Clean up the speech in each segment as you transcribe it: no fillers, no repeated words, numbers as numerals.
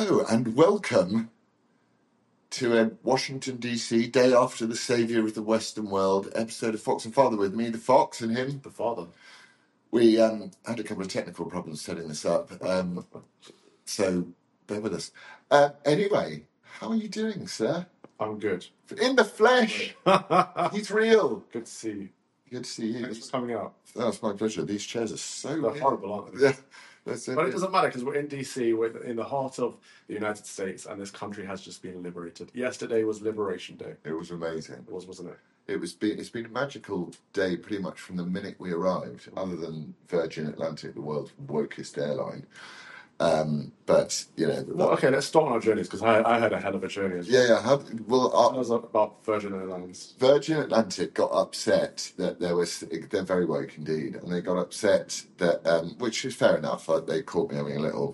Hello and welcome to a Washington DC day after the saviour of the Western world episode of Fox and Father with me, the Fox, and him, the Father. We had a couple of technical problems setting this up, so bear with us. Anyway, how are you doing, sir? I'm good. In the flesh! He's real! Good to see you. Good to see you. Thanks for coming out. That's my pleasure. These chairs are so They're horrible, aren't they? Yeah. But it doesn't matter because we're in DC, we're in the heart of the United States, and this country has just been liberated. Yesterday was Liberation Day. It was amazing. It was, wasn't it? It's been a magical day pretty much from the minute we arrived, other than Virgin Atlantic, the world's wokest airline. But, you know... Well, okay, let's start on our journeys, because I had a hell of a journey as well. Yeah. Tell us about Virgin Airlines. Virgin Atlantic got upset that they're very woke indeed, and they got upset that, which is fair enough, they caught me having a little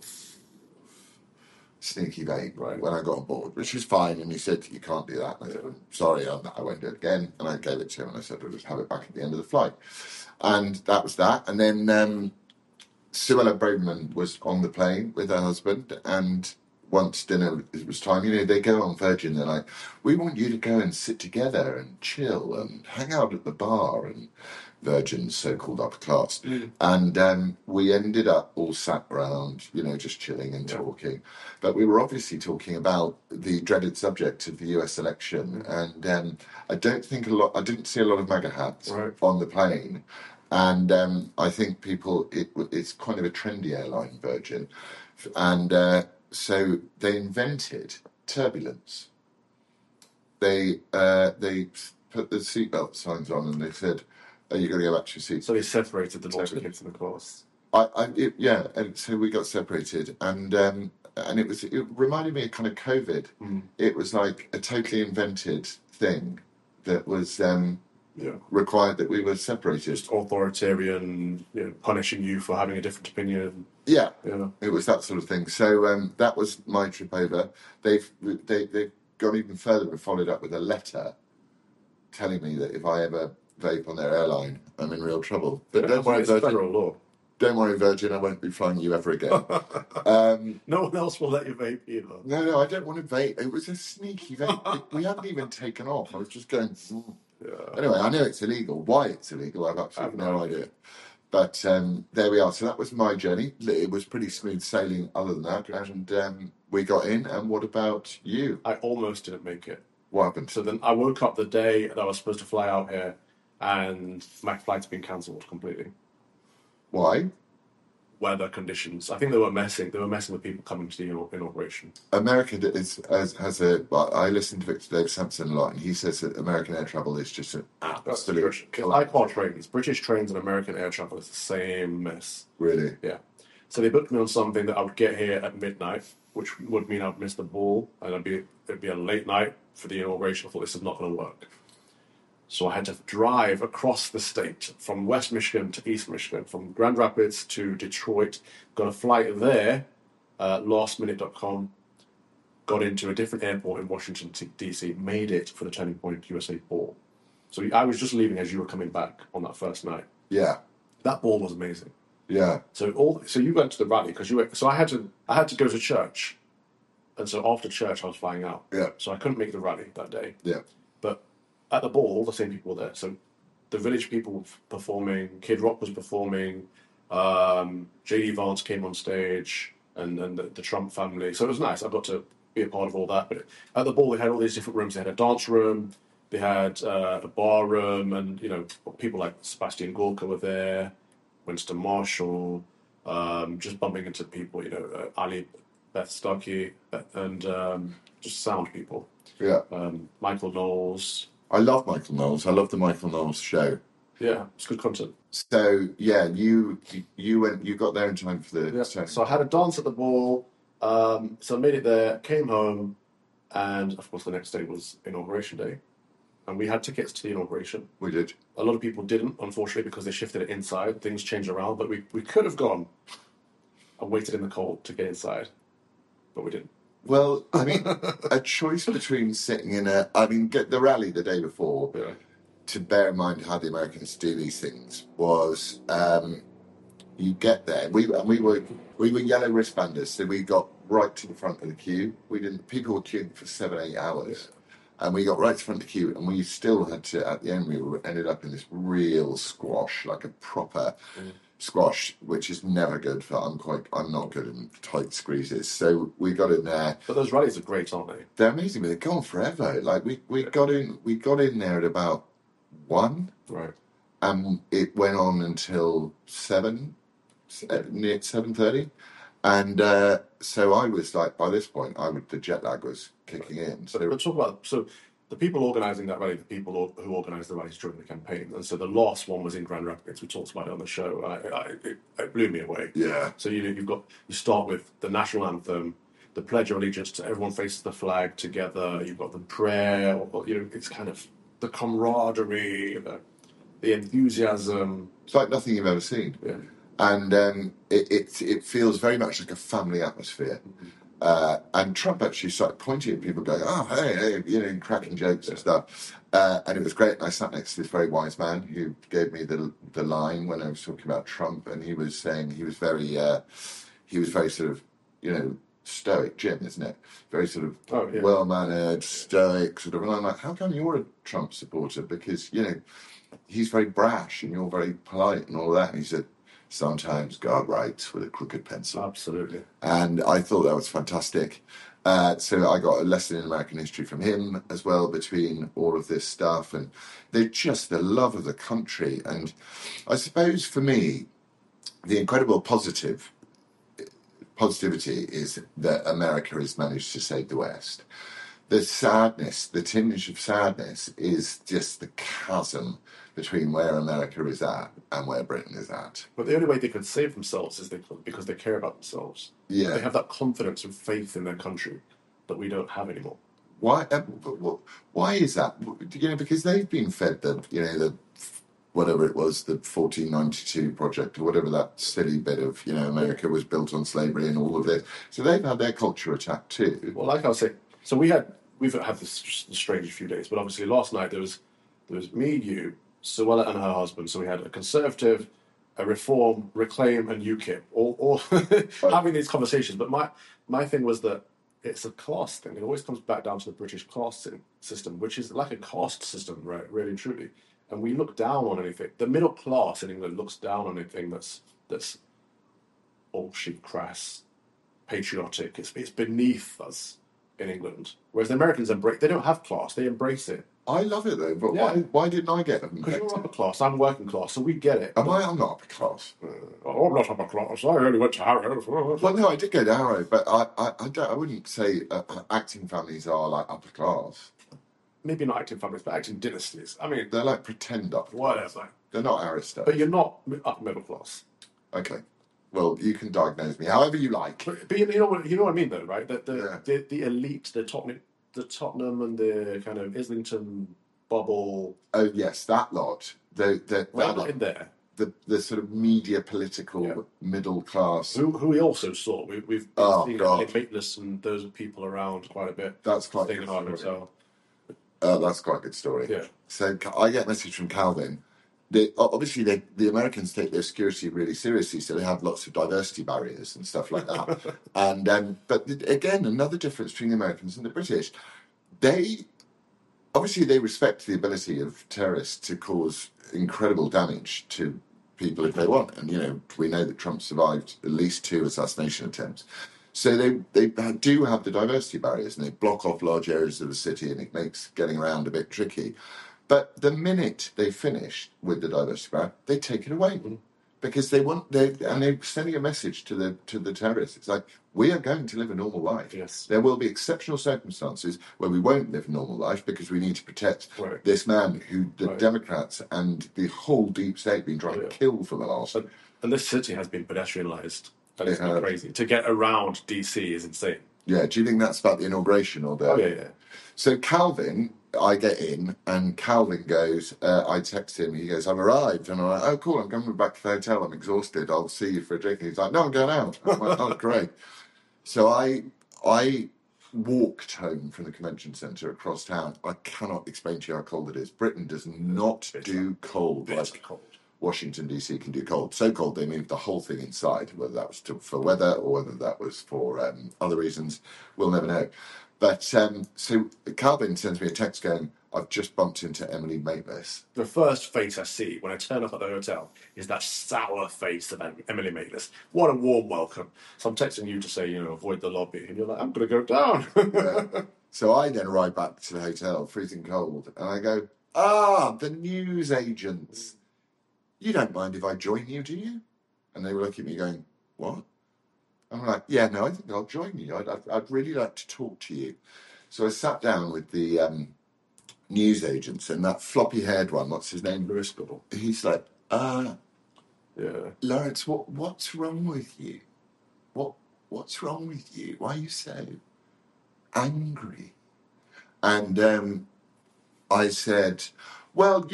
sneaky vape when I got on board, which is fine, and he said, you can't do that. And I said, sorry, I won't do it again, and I gave it to him, and I said, we'll just have it back at the end of the flight. And that was that, and then... Suella Braverman was on the plane with her husband, and once dinner was time, they go on Virgin, they're like, we want you to go and sit together and chill and hang out at the bar, and Virgin's so-called upper class. And we ended up all sat around, just chilling and talking. But we were obviously talking about the dreaded subject of the US election, and I didn't see a lot of MAGA hats on the plane. And I think it's kind of a trendy airline, Virgin. And so they invented turbulence. They put the seatbelt signs on and they said, you're going to go back to your seat. So they separated the naughty kids in the class. And so we got separated. And it reminded me of kind of COVID. It was like a totally invented thing that was... required that we were separated. Just authoritarian, punishing you for having a different opinion. Yeah, it was that sort of thing. So that was my trip over. They've gone even further and followed up with a letter telling me that if I ever vape on their airline, I'm in real trouble. But don't worry, Virgin. Federal law. Don't worry, Virgin, I won't be flying you ever again. No one else will let you vape either. No, I don't want to vape. It was a sneaky vape. We hadn't even taken off. I was just going... Anyway, I know it's illegal. Why it's illegal, I've absolutely no idea. But there we are. So that was my journey. It was pretty smooth sailing other than that. And we got in. And what about you? I almost didn't make it. What happened? So then I woke up the day that I was supposed to fly out here, and my flight's been cancelled completely. Why? Weather conditions. I think they were messing with people coming to the inauguration. America has a... Well, I listen to Victor Dave Sampson a lot, and he says that American air travel is just an absolute killer. I can't trains. British trains and American air travel is the same mess. Really? Yeah. So they booked me on something that I would get here at midnight, which would mean I'd miss the ball, and it'd be a late night for the inauguration. I thought, this is not going to work. So I had to drive across the state from West Michigan to East Michigan, from Grand Rapids to Detroit. Got a flight there, lastminute.com. Got into a different airport in Washington, D.C., made it for the Turning Point USA ball. So I was just leaving as you were coming back on that first night. Yeah. That ball was amazing. Yeah. So you went to the rally because so I had to go to church, and so after church I was flying out. Yeah. So I couldn't make the rally that day. Yeah. But at the ball, all the same people were there. So the Village people were performing, Kid Rock was performing, J.D. Vance came on stage, and the Trump family. So it was nice. I got to be a part of all that. But at the ball, they had all these different rooms. They had a dance room, they had a bar room, and people like Sebastian Gorka were there, Winston Marshall, just bumping into people, Ali Beth Stuckey, and just sound people. Yeah. Michael Knowles. I love Michael Knowles. I love the Michael Knowles show. Yeah, it's good content. So yeah, you got there in time for the... Yeah. So I had a dance at the ball. So I made it there, came home, and of course the next day was Inauguration Day. And we had tickets to the inauguration. We did. A lot of people didn't, unfortunately, because they shifted it inside. Things changed around, but we could have gone and waited in the cold to get inside, but we didn't. Well, I mean, a choice between sitting in get the rally the day before, to bear in mind how the Americans do these things, was you get there. We were yellow wristbanders, so we got right to the front of the queue. We didn't. People were queuing for 7, 8 hours, and we got right to the front of the queue, and we still had to. At the end, ended up in this real squash, like a proper squash, which is never good for. I'm not good in tight squeezes, so we got in there. But those rallies are great, aren't they? They're amazing, but they've gone forever. Like we got in there at about 1. Right. And it went on until 7:30, and so I was like, by this point, the jet lag was kicking in. So let's talk about the people organising that rally, the people who organised the rallies during the campaign, and so the last one was in Grand Rapids. We talked about it on the show. It blew me away. Yeah. So you start with the national anthem, the Pledge of Allegiance, to everyone faces the flag together. You've got the prayer, it's kind of the camaraderie, the enthusiasm. It's like nothing you've ever seen. Yeah. And it feels very much like a family atmosphere. And Trump actually started pointing at people, going, "Oh, hey," cracking jokes and stuff. And it was great. And I sat next to this very wise man who gave me the line when I was talking about Trump, and he was saying he was very sort of, stoic, Jim, isn't it? Very sort of well-mannered, stoic, sort of. And I'm like, how come you're a Trump supporter? Because he's very brash and you're very polite and all that. And he said, sometimes God writes with a crooked pencil. Absolutely. And I thought that was fantastic. So I got a lesson in American history from him as well, between all of this stuff. And they're just the love of the country. And I suppose for me, the incredible positivity is that America has managed to save the West. The sadness, the tinge of sadness, is just the chasm between where America is at and where Britain is at. But the only way they could save themselves is because they care about themselves. Yeah. They have that confidence and faith in their country that we don't have anymore. Why? Why is that? Because they've been fed the whatever it was, the 1492 project, or whatever that silly bit of, America was built on slavery and all of this. So they've had their culture attacked too. Well, like I was saying, so we've had this strange few days, but obviously last night there was me, you, Suella and her husband. So we had a Conservative, a Reform, Reclaim, and UKIP, all having these conversations. But my thing was that it's a class thing. It always comes back down to the British class system, which is like a caste system, right? Really and truly. And we look down on anything. The middle class in England looks down on anything that's all sheep crass, patriotic. It's beneath us in England. Whereas the Americans they don't have class. They embrace it. I love it though, but why didn't I get them? Because you're upper class, I'm working class, so we get it. I'm not upper class. I'm not upper class. I only went to Harrow. Well, no, I did go to Harrow, but I wouldn't say acting families are like upper class. Maybe not acting families, but acting dynasties. I mean, they're like pretend upper class. Whatever. They're not aristocrats. But you're not upper middle class. Okay. Well, you can diagnose me however you like. But you know what I mean, though, right? The elite, the Tottenham and the kind of Islington bubble. Oh yes, that lot. They're not in there. The sort of media political middle class. Who we also saw. We've seen Mateless and those people around quite a bit. That's quite a good story. That's quite a good story. Yeah. So I get a message from Calvin. Obviously, the Americans take their security really seriously, so they have lots of diversity barriers and stuff like that. And but again, another difference between the Americans and the British, they respect the ability of terrorists to cause incredible damage to people if they want. And we know that Trump survived at least 2 assassination attempts. So they do have the diversity barriers, and they block off large areas of the city, and it makes getting around a bit tricky. But the minute they finish with the diversity barrier, they take it away because they're sending a message to the terrorists. It's like, we are going to live a normal life. Yes. There will be exceptional circumstances where we won't live a normal life because we need to protect this man who the Democrats and the whole deep state have been trying to kill for the last. And this city has been pedestrianised. And it's been crazy. To get around DC is insane. Yeah, do you think that's about the inauguration or the... Oh, yeah. So Calvin, I get in, and Calvin goes, I text him, he goes, I've arrived. And I'm like, oh, cool, I'm coming back to the hotel, I'm exhausted, I'll see you for a drink. And he's like, no, I'm going out. I'm like, oh, great. So I walked home from the convention centre across town. I cannot explain to you how cold it is. Britain does not do cold. It's cold. Washington DC can do cold. So cold they moved the whole thing inside. Whether that was for weather or whether that was for other reasons, we'll never know. But so Calvin sends me a text going, "I've just bumped into Emily Maitlis." The first face I see when I turn up at the hotel is that sour face of Emily Maitlis. What a warm welcome. So I'm texting you to say, avoid the lobby. And you're like, I'm going to go down. Yeah. So I then arrive back to the hotel, freezing cold, and I go, the news agents. You don't mind if I join you, do you? And they were looking at me going, what? I'm like, yeah, no, I think I'll join you. I'd really like to talk to you. So I sat down with the news agents, and that floppy-haired one, what's his name? Lewis Goodall. He's like, Yeah. Lawrence, what's wrong with you? What's wrong with you? Why are you so angry? And I said, well,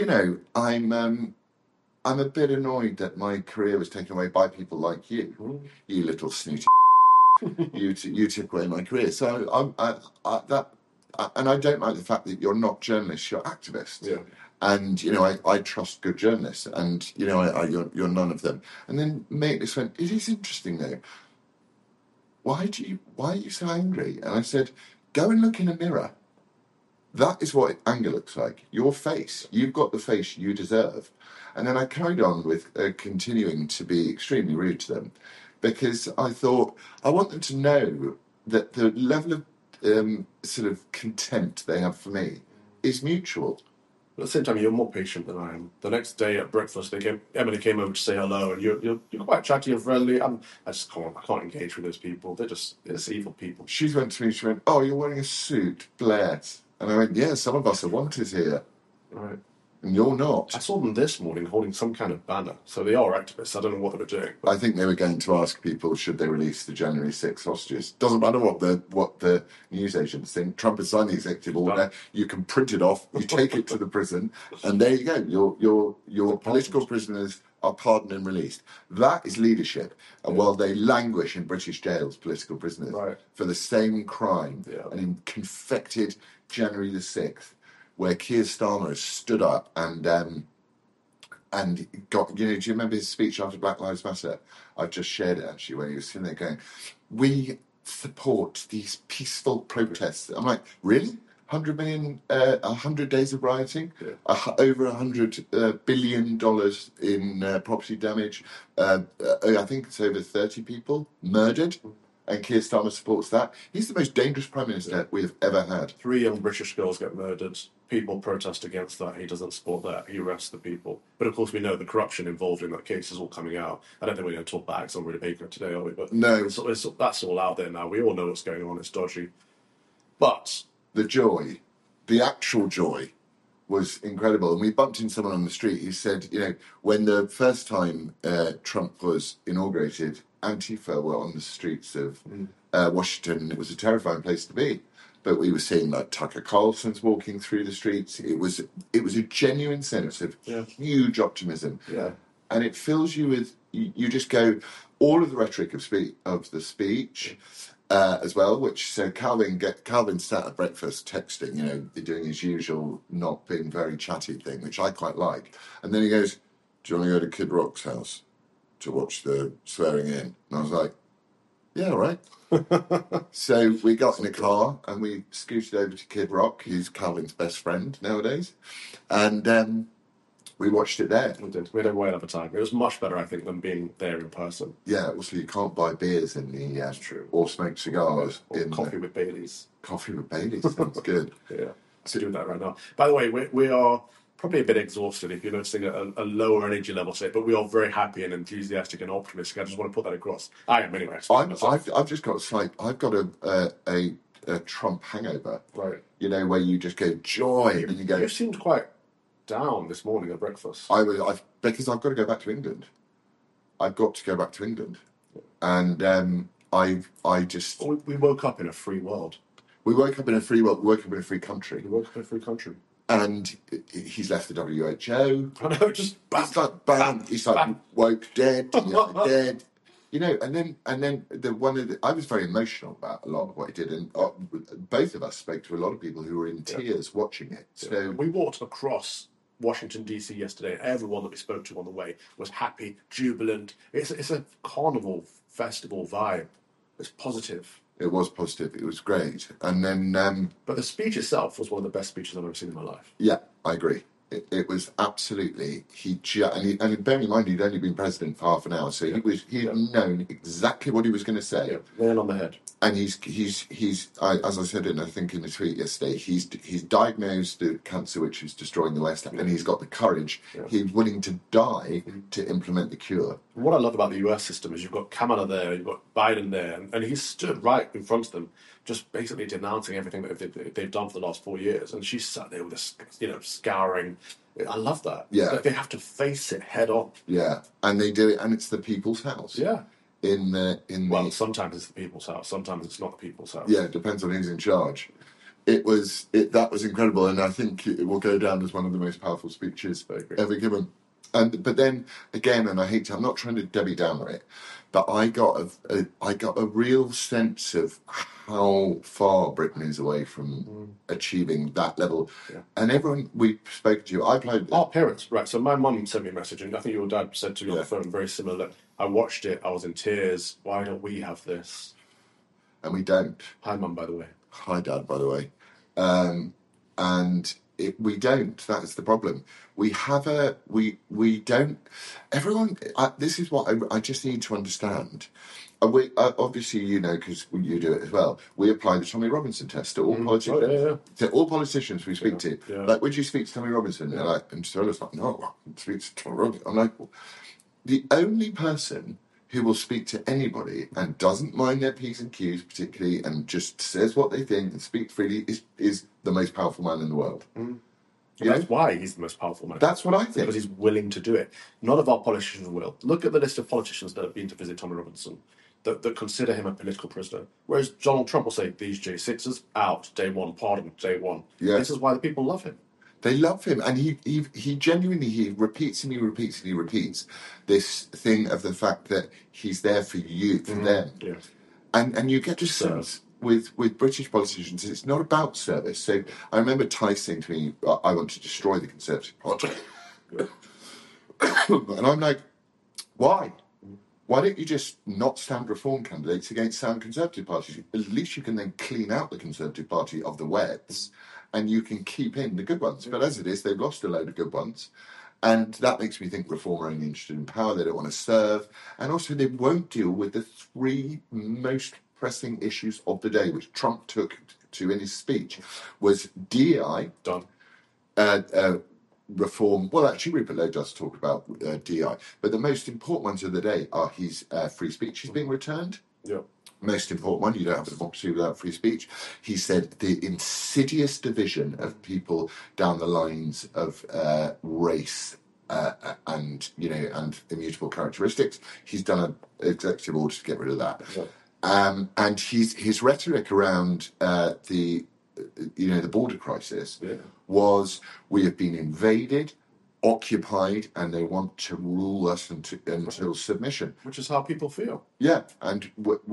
I'm a bit annoyed that my career was taken away by people like you, you little snooty. you took away my career. So and I don't like the fact that you're not journalists, you're activists. Yeah. And I trust good journalists, and you're none of them. And then Maitlis went, it is interesting though. Why are you so angry? And I said, go and look in a mirror. That is what anger looks like. Your face. You've got the face you deserve. And then I carried on with continuing to be extremely rude to them, because I thought I want them to know that the level of sort of contempt they have for me is mutual. But at the same time, you're more patient than I am. The next day at breakfast, Emily came over to say hello, and you're quite chatty and friendly. I can't engage with those people. It's evil people. She went to me, she went, oh, you're wearing a suit, bless. And I went, yeah, some of us are wanted here. Right. And you're not. I saw them this morning holding some kind of banner. So they are activists. I don't know what they were doing. I think they were going to ask people, should they release the January 6th hostages? Doesn't matter what the news agents think. Trump has signed the executive order. You can print it off. You take it to the prison, and there you go. Your political prisoners are pardoned and released. That is leadership. And while they languish in British jails, political prisoners, for the same crime, and in confected January the 6th, where Keir Starmer has stood up and got, do you remember his speech after Black Lives Matter? I've just shared it actually, where he was sitting there going, we support these peaceful protests. I'm like, really? 100 million, 100 days of rioting, over $100 billion in property damage. I think it's over 30 people murdered. And Keir Starmer supports that. He's the most dangerous Prime Minister we have ever had. 3 young British girls get murdered. People protest against that. He doesn't support that. He arrests the people. But of course, we know the corruption involved in that case is all coming out. I don't think we're going to talk about Alexandria Baker today, are we? But no. That's all out there now. We all know what's going on. It's dodgy. But the actual joy was incredible. And we bumped into someone on the street who said, when the first time Trump was inaugurated, Antifa were on the streets of Washington. It was a terrifying place to be. But we were seeing like Tucker Carlson's walking through the streets. It was a genuine sense of huge optimism. Yeah. And it fills you with, you just go, all of the rhetoric of the speech as well, which, so Calvin sat at breakfast texting, doing his usual not being very chatty thing, which I quite like. And then he goes, do you want to go to Kid Rock's house to watch the swearing in? And I was like, yeah, all right. So we got in a car and we scooted over to Kid Rock, who's Calvin's best friend nowadays. And we watched it there. We did. We had a whale of a time. It was much better, I think, than being there in person. Yeah, also you can't buy beers in the... That's true. Or smoke cigars. Or coffee with Baileys. Coffee with Baileys, sounds good. Yeah, I could do that right now. By the way, we are probably a bit exhausted if you're noticing a lower energy level today, but we are very happy and enthusiastic and optimistic. I just want to put that across. I am anyway. I've just got I've got a Trump hangover. Right. Where you just go joy and you go... You seemed quite down this morning at breakfast. Because I've got to go back to England. I've got to go back to England. And I just... We woke up in a free world. We woke up in a free world, we woke up in a free country. We woke up in a free country. And he's left the WHO. I know, just bam. It's like bam. It's like woke dead, dead. And then I was very emotional about a lot of what he did, and both of us spoke to a lot of people who were in tears watching it. So we walked across Washington DC yesterday. Everyone that we spoke to on the way was happy, jubilant. It's a carnival festival vibe. It's positive. It was positive. It was great. And then, But the speech itself was one of the best speeches I've ever seen in my life. yeah, I agree. It was absolutely and bearing in mind he'd only been president for half an hour, so he'd known exactly what he was going to say. Yeah, nail on the head. And he's as I said I think in the tweet yesterday, he's diagnosed the cancer which is destroying the West, and he's got the courage. Yeah. He's willing to die to implement the cure. What I love about the US system is you've got Kamala there, you've got Biden there, and he stood right in front of them, just basically denouncing everything that they've done for the last 4 years. And she sat there with this, scouring. I love that. Yeah. They have to face it head on. Yeah, and they do it, and it's the people's house. Yeah. Well, sometimes it's the people's house, sometimes it's not the people's house. Yeah, it depends on who's in charge. That was incredible, and I think it will go down as one of the most powerful speeches ever given. But then again, and I'm not trying to Debbie Downer it, but I got a real sense of how far Britain is away from achieving that level. Yeah. And everyone we spoke to, I played. Our parents, right? So my mum sent me a message, and I think your dad said to me on the phone very similar. That I watched it, I was in tears. Why don't we have this? And we don't. Hi, Mum, by the way. Hi, Dad, by the way. We don't. That's the problem. We don't. Everyone. This is what I just need to understand. We obviously, because you do it as well. We apply the Tommy Robinson test to all politicians. Oh, yeah. To all politicians we speak to. Yeah. Like, would you speak to Tommy Robinson? Yeah. And Stella's like, no, I can speak to Tommy Robinson. I'm like, well, the only person who will speak to anybody and doesn't mind their P's and Q's particularly, and just says what they think and speaks freely is the most powerful man in the world. That's why he's the most powerful man. That's what I think. Because he's willing to do it. None of our politicians will. Look at the list of politicians that have been to visit Tommy Robinson that consider him a political prisoner. Whereas Donald Trump will say, these J6s, out, day one, pardon, day one. Yeah. This is why the people love him. They love him, and he genuinely, he repeats this thing of the fact that he's there for you, for them. Yeah. And you get to sense with British politicians, it's not about service. So I remember Ty saying to me, I want to destroy the Conservative Party. And I'm like, why? Why don't you just not stand Reform candidates against sound Conservative parties? At least you can then clean out the Conservative Party of the wets, and you can keep in the good ones. But as it is, they've lost a load of good ones. And that makes me think Reform are only interested in power. They don't want to serve. And also they won't deal with the three most pressing issues of the day, which Trump took to in his speech, was DEI. Done. Reform. Well, actually, Rupert Lowe does talk about DEI. But the most important ones of the day are his free speech is being returned. Yeah. Most important one, you don't have a democracy without free speech. He said the insidious division of people down the lines of race and immutable characteristics. He's done an executive order to get rid of that. Yeah. And his rhetoric around the border crisis was, we have been invaded, occupied, and they want to rule us until submission. Which is how people feel. Yeah, and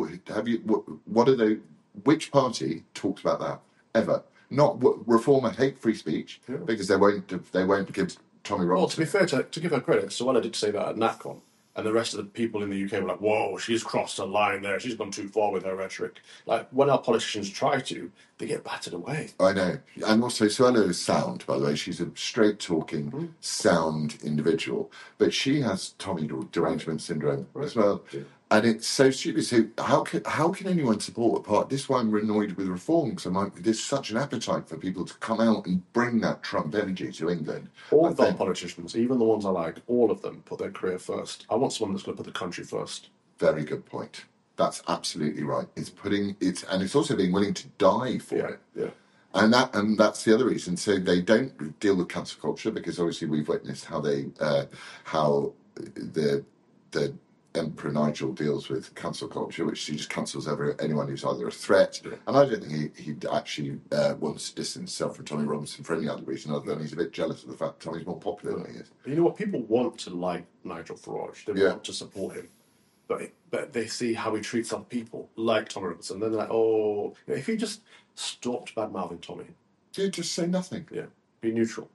which party talks about that ever? Not Reformer hate free speech because they won't give Tommy Robinson. Well, to be fair, to give her credit, Suella did say that at NatCon, and the rest of the people in the UK were like, "Whoa, she's crossed a line there. She's gone too far with her rhetoric." Like, when our politicians try to, they get battered away. I know. And also, Suella is sound, by the way. She's a straight-talking, sound individual. But she has Tommy derangement syndrome as well. Yeah. And it's so stupid. So how can anyone support a part? This is why I'm annoyed with Reform, because I'm like, there's such an appetite for people to come out and bring that Trump energy to England. All of our politicians, even the ones I like, all of them put their career first. I want someone that's going to put the country first. Very good point. That's absolutely right. It's also being willing to die for it. Yeah. And that's the other reason. So they don't deal with cancel culture, because obviously we've witnessed how the Emperor Nigel deals with cancel culture, which he just cancels anyone who's either a threat. Yeah. And I don't think he actually wants to distance himself from Tommy Robinson for any other reason other than he's a bit jealous of the fact that Tommy's more popular than he is. You know what? People want to like Nigel Farage. They want to support him. But they see how he treats other people, like Tommy Robinson. Then they're like, oh, if he just stopped bad-mouthing Tommy. Yeah, just say nothing. Yeah, be neutral.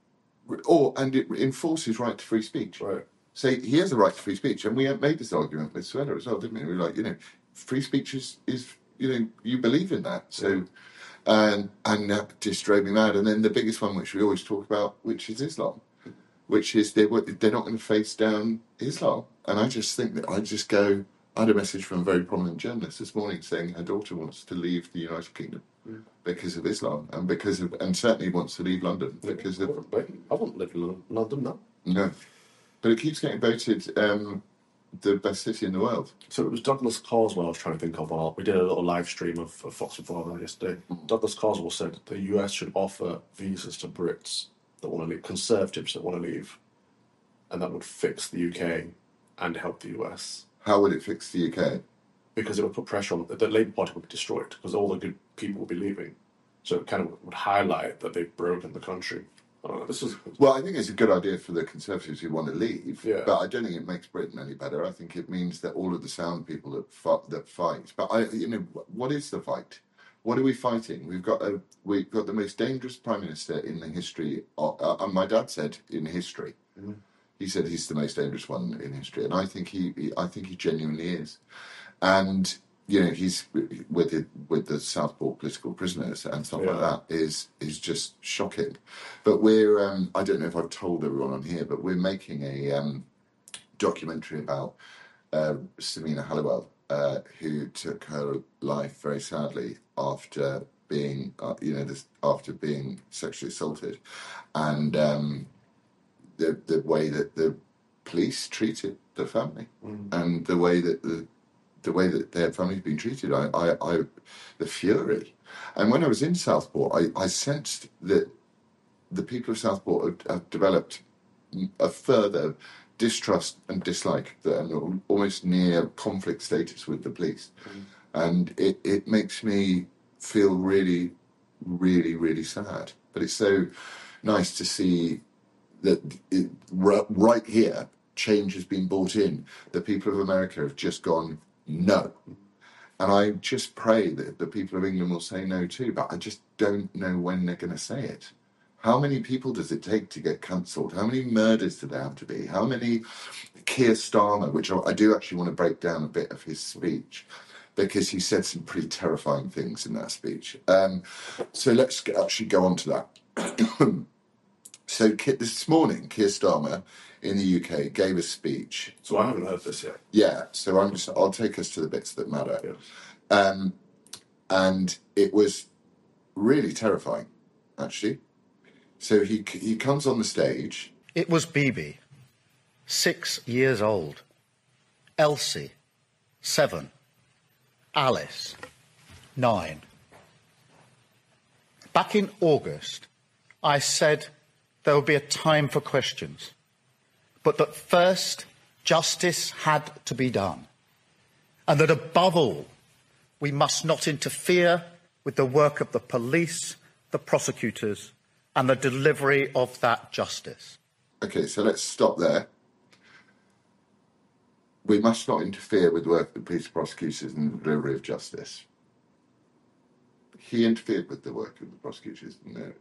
and it enforces right to free speech. Right. So he has a right to free speech, and we made this argument with Suella as well, didn't we? We were like, free speech is you believe in that. So, and that just drove me mad. And then the biggest one, which we always talk about, which is Islam, which is they're not going to face down Islam. And I just think that I had a message from a very prominent journalist this morning saying her daughter wants to leave the United Kingdom because of Islam, and certainly wants to leave London because of. I wouldn't live in London now. No, but it keeps getting voted the best city in the world. So it was Douglas Carswell I was trying to think of. We did a little live stream of Fox and Father yesterday. Douglas Carswell said the US should offer visas to Brits that want to leave, conservatives that want to leave, and that would fix the UK and help the US. How would it fix the UK? Because it would put pressure on the Labour Party would be destroyed because all the good people would be leaving. So it kind of would highlight that they've broken the country. Well, I think it's a good idea for the Conservatives who want to leave, yeah. But I don't think it makes Britain any better. I think it means that all of the sound people that fight. But what is the fight? What are we fighting? We've got the most dangerous prime minister in the history. And my dad said in history. Mm-hmm. He said he's the most dangerous one in history, and I think he genuinely is. And he's with the Southport political prisoners and stuff like that is just shocking. But we're I don't know if I've told everyone on here, but we're making a documentary about Samina Halliwell, who took her life very sadly after being after being sexually assaulted, and the way that the police treated the family and the way that their family's been treated, the fury. And when I was in Southport, I sensed that the people of Southport have developed a further distrust and dislike, and almost near conflict status with the police. And it makes me feel really, really, really sad. But it's so nice to see that right here, change has been brought in. The people of America have just gone, no. And I just pray that the people of England will say no too, but I just don't know when they're going to say it. How many people does it take to get cancelled? How many murders do there have to be? How many Keir Starmer, which I do actually want to break down a bit of his speech, because he said some pretty terrifying things in that speech. So let's actually go on to that. So this morning, Keir Starmer in the UK gave a speech. So I haven't heard this yet. Yeah, so I'll take us to the bits that matter. Yeah. And it was really terrifying, actually. So he comes on the stage. It was Bibi, 6 years old. Elsie, 7. Alice, 9. Back in August, I said there would be a time for questions, but that first justice had to be done, and that above all, we must not interfere with the work of the police, the prosecutors, and the delivery of that justice. Okay, so let's stop there. We must not interfere with the work of the police, prosecutors, and the delivery of justice. He interfered with the work of the prosecutors and the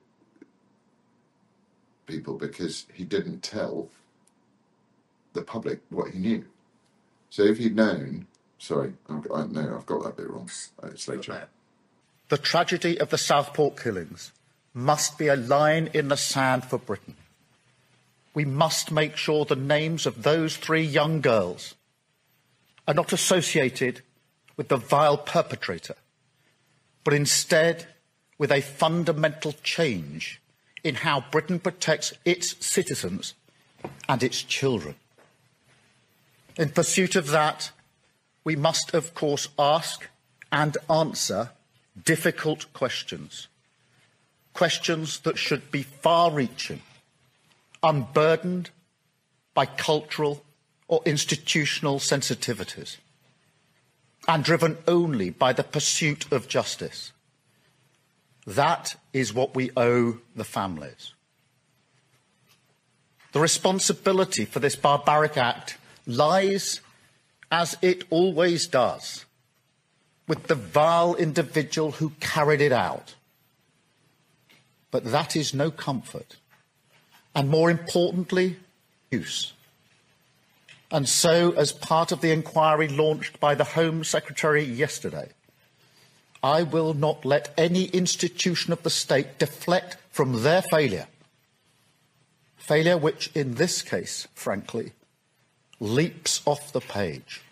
people because he didn't tell the public what he knew. So if he'd known, sorry, I've got that bit wrong. It's later. The tragedy of the Southport killings must be a line in the sand for Britain. We must make sure the names of those 3 young girls are not associated with the vile perpetrator, but instead with a fundamental change in how Britain protects its citizens and its children. In pursuit of that, we must, of course, ask and answer difficult questions. Questions that should be far-reaching, unburdened by cultural or institutional sensitivities, and driven only by the pursuit of justice. That is what we owe the families. The responsibility for this barbaric act lies, as it always does, with the vile individual who carried it out. But that is no comfort, and more importantly, use. And so, as part of the inquiry launched by the Home Secretary yesterday, I will not let any institution of the state deflect from their failure. Failure which, in this case, frankly, leaps off the page.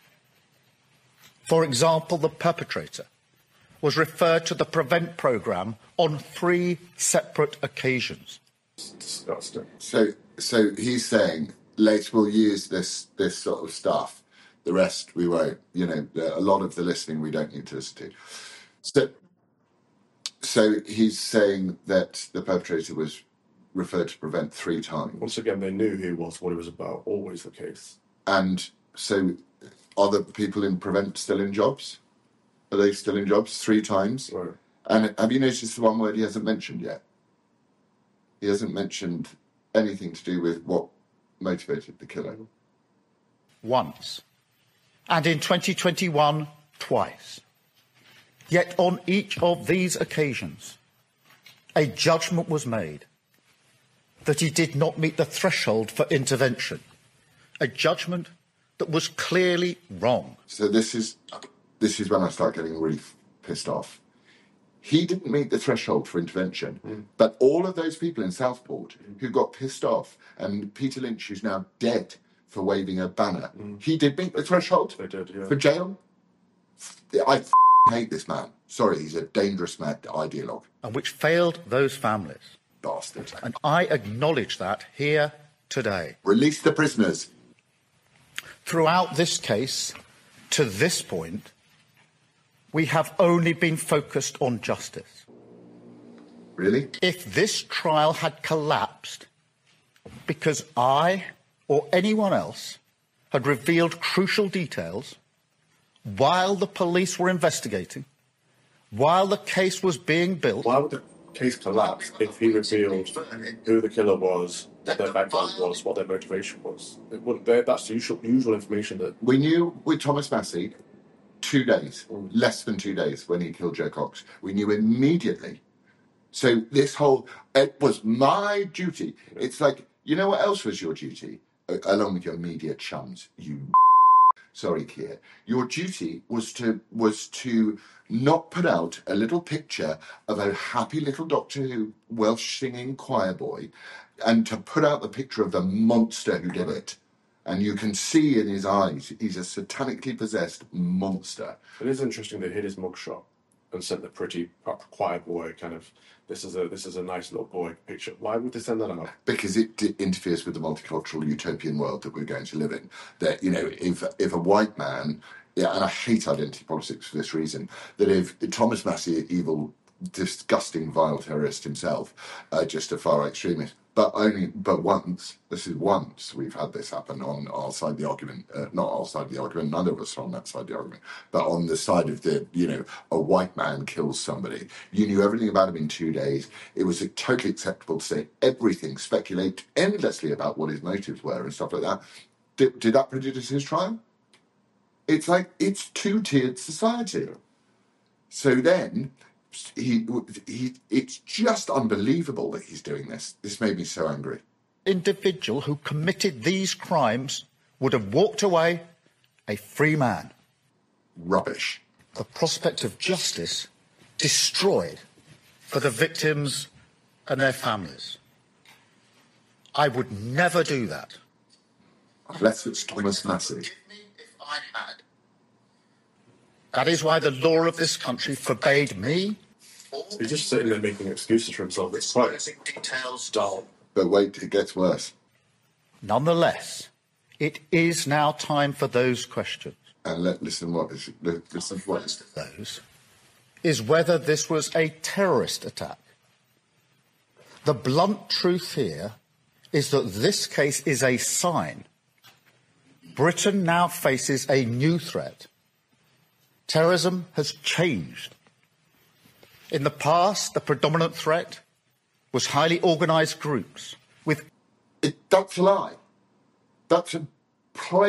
For example, the perpetrator was referred to the PREVENT programme on 3 separate occasions. It's disgusting. So he's saying, later we'll use this sort of stuff. The rest we won't. You know, a lot of the listening we don't need to listen to. So he's saying that the perpetrator was referred to PREVENT 3 times. Once again, they knew who he was, what he was about. Always the case. And so are the people in PREVENT still in jobs? Are they still in jobs 3 times? Right. And have you noticed the one word he hasn't mentioned yet? He hasn't mentioned anything to do with what motivated the killing. Once. And in 2021, twice. Yet on each of these occasions, a judgment was made that he did not meet the threshold for intervention. A judgment that was clearly wrong. So this is when I start getting really pissed off. He didn't meet the threshold for intervention, but all of those people in Southport who got pissed off, and Peter Lynch, who's now dead for waving a banner, he did meet the threshold. They did, yeah. For jail. I hate this man. Sorry, he's a dangerous mad ideologue. And which failed those families. Bastard. And I acknowledge that here today. Release the prisoners. Throughout this case, to this point, we have only been focused on justice. Really? If this trial had collapsed because I or anyone else had revealed crucial details while the police were investigating, while the case was being built... Why would the case collapse if he revealed who the killer was, what their background was, what their motivation was? It wouldn't. That's the usual information that... We knew with Thomas Massey 2 days, less than 2 days, when he killed Joe Cox. We knew immediately. So this whole... It was my duty. Yeah. It's like, you know what else was your duty? Along with your media chums, you... Sorry, Keir. Your duty was to not put out a little picture of a happy little Doctor Who Welsh singing choir boy, and to put out the picture of the monster who did it. And you can see in his eyes, he's a satanically possessed monster. It is interesting they hid his mugshot and sent the pretty choir boy kind of, this is a nice little boy picture. Why would they send that out? Because it interferes with the multicultural utopian world that we're going to live in. That, you know, if a white man, yeah, and I hate identity politics for this reason, that if Thomas Massey, evil, disgusting, vile terrorist himself, just a far extremist, but once, this is once we've had this happen on our side of the argument, not our side of the argument, none of us are on that side of the argument, but on the side of the, you know, a white man kills somebody. You knew everything about him in 2 days. It was totally acceptable to say everything, speculate endlessly about what his motives were and stuff like that. Did that prejudice his trial? It's like, it's two-tiered society. So then... it's just unbelievable that he's doing this. This made me so angry. Individual who committed these crimes would have walked away a free man. Rubbish. The prospect of justice destroyed for the victims and their families. I would never do that. Unless it's Thomas Massey. That is why the law of this country forbade me. He's just sitting there making excuses for himself. It's quite dull. But wait, it gets worse. Nonetheless, it is now time for those questions. And listen what is those is whether this was a terrorist attack. The blunt truth here is that this case is a sign. Britain now faces a new threat. Terrorism has changed. In the past, the predominant threat was highly organised groups with... That's a lie. That's a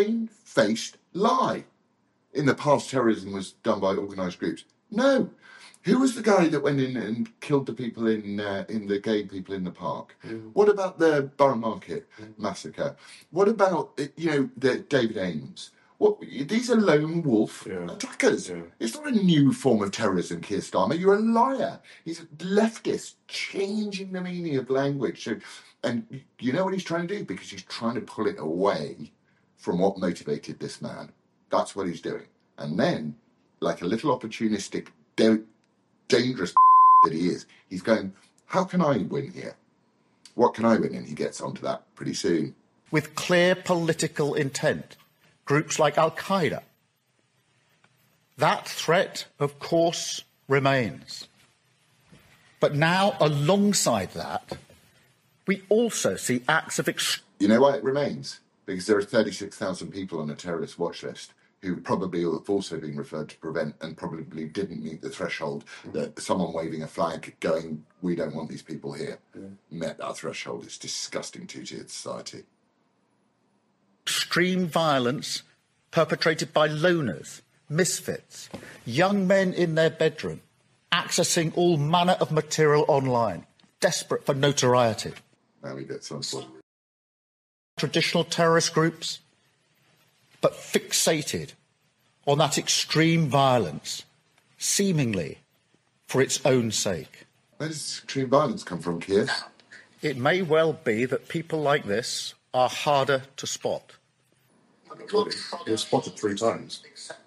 plain-faced lie. In the past, terrorism was done by organised groups. No. Who was the guy that went in and killed the people in the gay people in the park? What about the Borough Market massacre? What about the David Ames? What, these are lone wolf attackers. Yeah. It's not a new form of terrorism, Keir Starmer. You're a liar. He's a leftist, changing the meaning of language. So, and you know what he's trying to do? Because he's trying to pull it away from what motivated this man. That's what he's doing. And then, like a little opportunistic, dangerous that he is, he's going, how can I win here? What can I win? And he gets onto that pretty soon. With clear political intent, groups like Al-Qaeda. That threat, of course, remains. But now, alongside that, we also see acts of You know why it remains? Because there are 36,000 people on a terrorist watch list who probably have also been referred to prevent and probably didn't meet the threshold that someone waving a flag going, we don't want these people here, met that threshold. It's disgusting to society. extreme violence perpetrated by loners, misfits, young men in their bedroom, accessing all manner of material online, desperate for notoriety. Now we get some sort of... Traditional terrorist groups, but fixated on that extreme violence, seemingly for its own sake. Where does extreme violence come from, Keir? It may well be that people like this are harder to spot. He was spotted 3 times.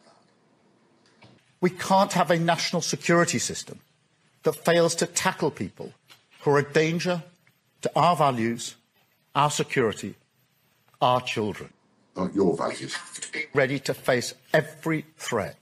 We can't have a national security system that fails to tackle people who are a danger to our values, our security, our children. Not your values. Ready to face every threat.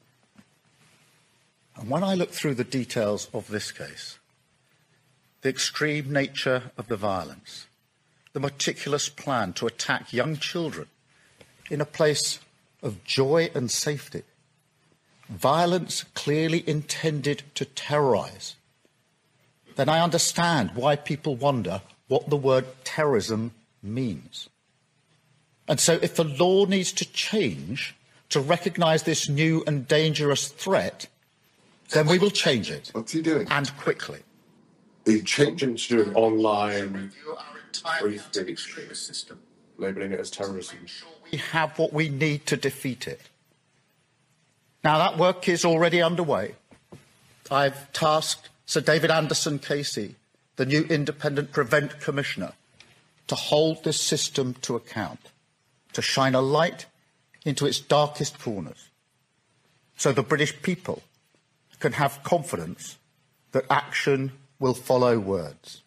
And when I look through the details of this case, the extreme nature of the violence, the meticulous plan to attack young children in a place of joy and safety, violence clearly intended to terrorise, then I understand why people wonder what the word terrorism means. And so if the law needs to change to recognise this new and dangerous threat, then we will change it. What's he doing? And quickly. He's changing To do an online Brief extremist system. labelling it as terrorism. We have what we need to defeat it. Now, that work is already underway. I've tasked Sir David Anderson Casey, the new independent Prevent Commissioner, to hold this system to account, to shine a light into its darkest corners, so the British people can have confidence that action will follow words.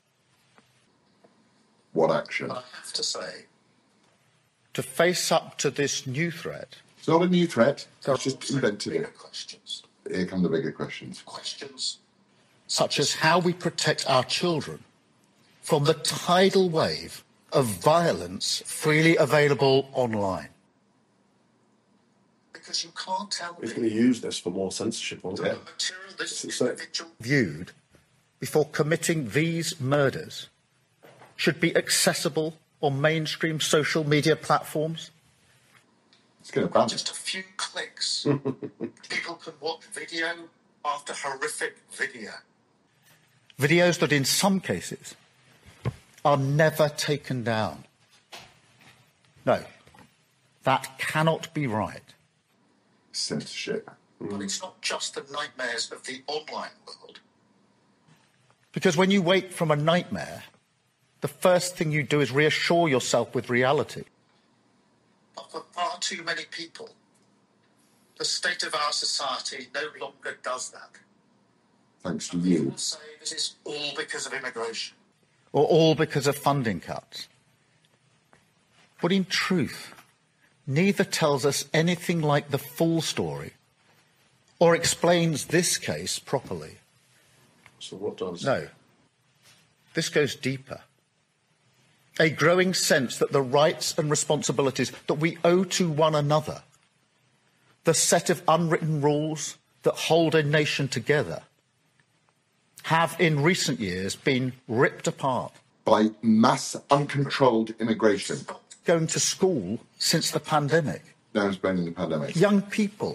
what action? I have to say, to face up to this new threat, It's not a new threat. there It's just invented bigger it. questions. Here come the bigger questions. Questions such as how we protect our children from the tidal wave of violence freely available online. Because you can't tell He's going to use this for more censorship, won't he? material this It's insane. individual viewed before committing these murders should be accessible on mainstream social media platforms. It's going to ban it. Just a few clicks. People can watch video after horrific video. Videos that in some cases are never taken down. No, that cannot be right. Censorship. But it's not just the nightmares of the online world. Because when you wake from a nightmare, the first thing you do is reassure yourself with reality. But for far too many people, the state of our society no longer does that. Thanks to you. People say this is all because of immigration. Or all because of funding cuts. But in truth, neither tells us anything like the full story or explains this case properly. So what does? No. This goes deeper. A growing sense that the rights and responsibilities that we owe to one another, the set of unwritten rules that hold a nation together, have in recent years been ripped apart. By mass uncontrolled immigration. Going to school since the pandemic. Now it's blaming the pandemic. Young people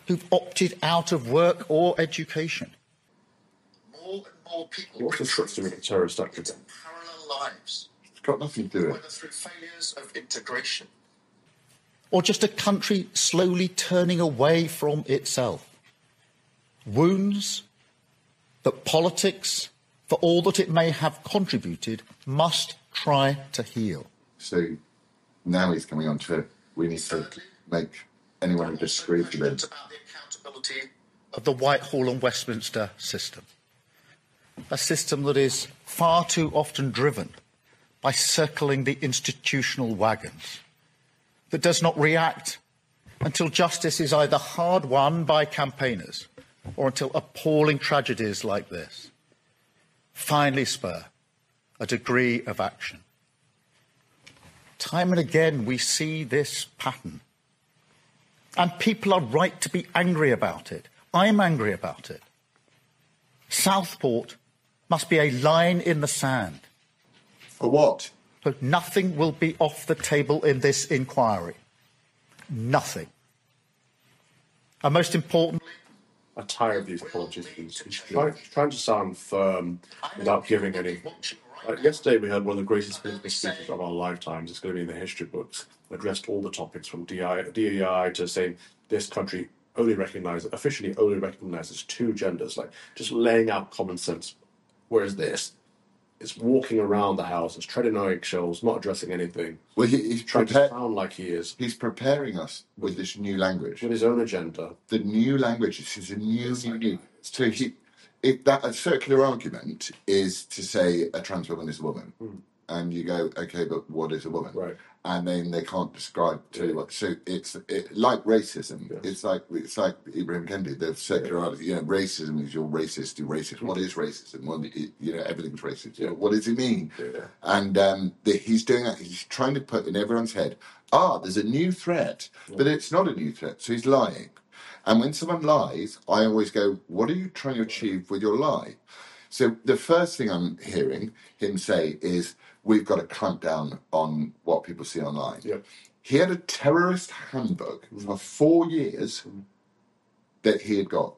who've opted out of work or education. More and more people What's this got to do with the terrorist act again? parallel lives. It's got nothing to do with Whether it. through failures of integration or just a country slowly turning away from itself. Wounds that politics, for all that it may have contributed, must try to heal. So now he's coming on to, we need to make anyone who disagrees with him. About the accountability of the Whitehall and Westminster system. A system that is far too often driven by circling the institutional wagons, that does not react until justice is either hard won by campaigners or until appalling tragedies like this finally spur a degree of action. Time and again we see this pattern. And people are right to be angry about it. I'm angry about it. Southport must be a line in the sand. For what? But nothing will be off the table in this inquiry. Nothing. And most importantly, I'm tired of these apologies. He's trying to sound firm without giving any. Yesterday we heard one of the greatest political speeches of our lifetimes. It's going to be in the history books. Addressed all the topics from DEI to saying this country officially only recognizes two genders, like just laying out common sense. Whereas this, it's walking around the house, it's treading on eggshells, not addressing anything. Well, he's trying to sound like he is. He's preparing us with this new language. With his own agenda. The new language is a new. So a circular argument is to say a trans woman is a woman. And you go, okay, but what is a woman? Right. And then they can't tell you what. So it's like racism. Yes. It's like Ibrahim Kendi. The circular argument. Racism is you're racist. You're racist. What is racism? Well, everything's racist. What does it mean? Yeah. And he's doing that. He's trying to put in everyone's head. There's a new threat, but it's not a new threat. So he's lying. And when someone lies, I always go, what are you trying to achieve with your lie? So the first thing I'm hearing him say is, we've got to clamp down on what people see online. Yep. He had a terrorist handbook for 4 years that he had got.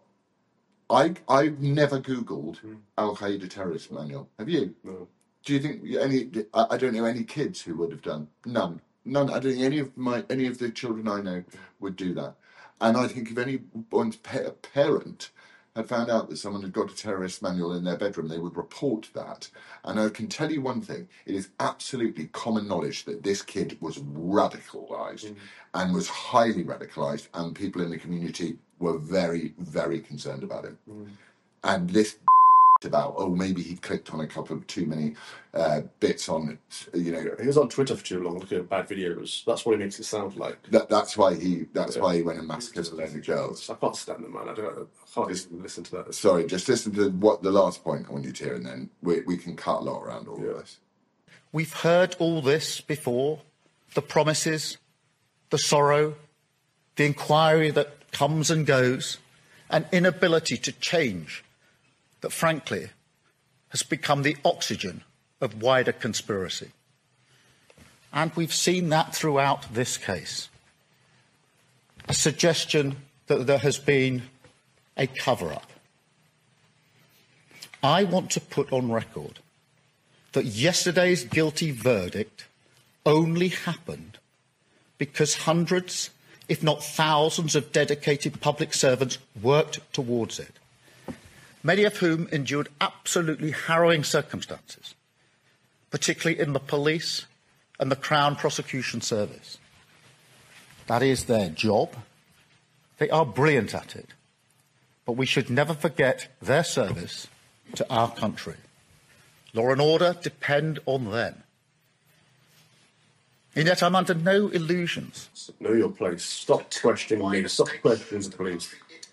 I've never Googled Al Qaeda terrorist manual. Have you? No. Do you think I don't know any kids who would have done? None. I don't think any of the children I know would do that. And I think if anyone's parent had found out that someone had got a terrorist manual in their bedroom, they would report that. And I can tell you one thing, it is absolutely common knowledge that this kid was radicalised and was highly radicalised, and people in the community were very, very concerned about him. And this about, maybe he clicked on a couple of too many bits on, He was on Twitter for too long looking at bad videos. That's what it makes it sound like. That's why he went and massacred a load of girls. I can't stand the man. I can't even listen to that. Sorry, just listen to what the last point I want you to hear, and then we can cut a lot around all of this. we've heard all this before, the promises, the sorrow, the inquiry that comes and goes, an inability to change that, frankly, has become the oxygen of wider conspiracy. And we've seen that throughout this case. A suggestion that there has been a cover-up. I want to put on record that yesterday's guilty verdict only happened because hundreds, if not thousands, of dedicated public servants worked towards it, many of whom endured absolutely harrowing circumstances, particularly in the police and the Crown Prosecution Service. That is their job. They are brilliant at it. But we should never forget their service to our country. Law and order depend on them. And yet I'm under no illusions. Know your place. Stop questioning me. Stop questioning the police.